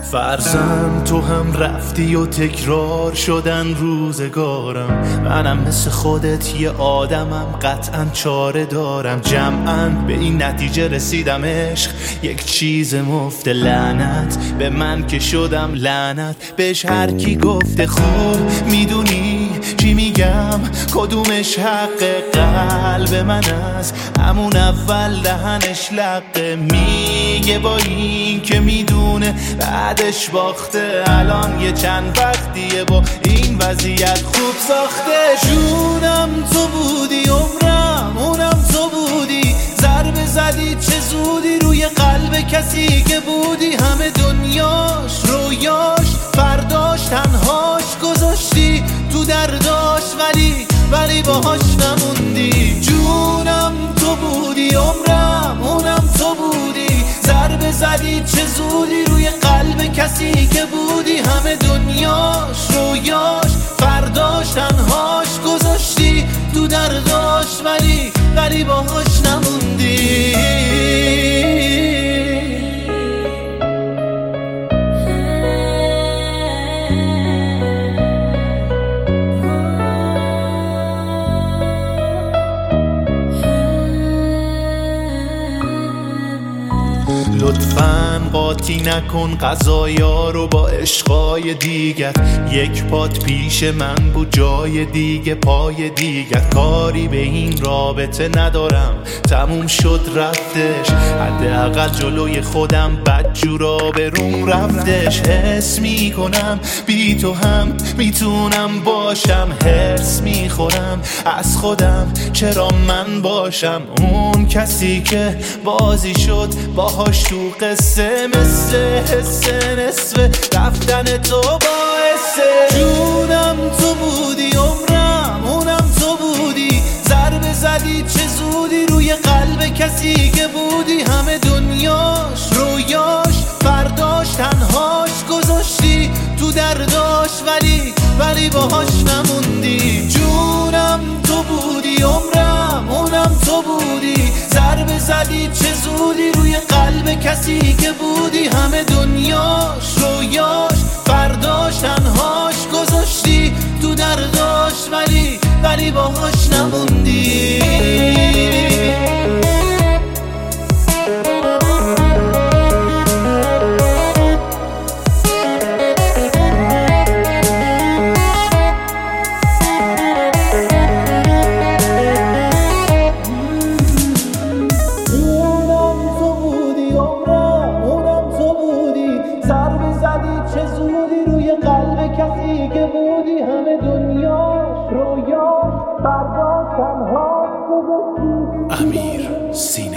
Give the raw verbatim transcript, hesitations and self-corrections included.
فرضم تو هم رفتی و تکرار شدن روزگارم. منم مثل خودت یه آدمم، قطعا چاره دارم. جمعاً به این نتیجه رسیدم عشق یک چیز مفت. لعنت به من که شدم لعنت بهش. هر کی گفته خوب میدونی چی میگم، کدومش حق قلب من است. همون اول دهنش لقه میگه با این که میدونه بعدش باخته. الان یه چند وقتیه با این وضعیت خوب ساخته. جونم تو بودی، عمرم اونم تو بودی. ضربه زدی چه زودی روی قلب کسی که بودی. همه دنیاش رویاش فرداش تنهاش گذاشتی تو درداش، ولی ولی باهاش نموندی. جونم تو بودی، عمرم اونم تو بودی. ضربه زدی چه زودی روی قلب کسی که بودی. همه دنیاش رویاش فرداش تنهاش گذاشتی تو درداش، ولی ولی باهاش نموندی. لطفاً قاطی نکن قضایا رو با عشقای دیگر. یک پات پیش من بود، جای دیگه پای دیگر. کاری به این رابطه ندارم، تموم شد رفتش. حداقل جلوی خودم بدجورا به روم رفتش. حس میکنم بی تو هم میتونم باشم. حرص میخورم از خودم چرا من باشم اون کسی که بازی شد باهاش تو قصه. مثل حس نصف رفتن تو باعثه. جونم تو بودی، عمرم اونم تو بودی. ضربه زدی چه زودی روی قلب کسی که بودی. همه دنیاش رویاش فرداش تنهاش گذاشتی تو درداش، ولی ولی باهاش نموندی. جونم تو بودی، عمرم اونم تو بودی. ضربه زدی چه زودی روی قلب کسی که بودی. همه دنیاش رویاش فرداش تنهاش گذاشتی تو درداش، ولی ولی باهاش نموندی. چه زودی روی قلب کسی که بودی. همه دنیاش رویاش برداشت تنها گذاشتی. امیر سین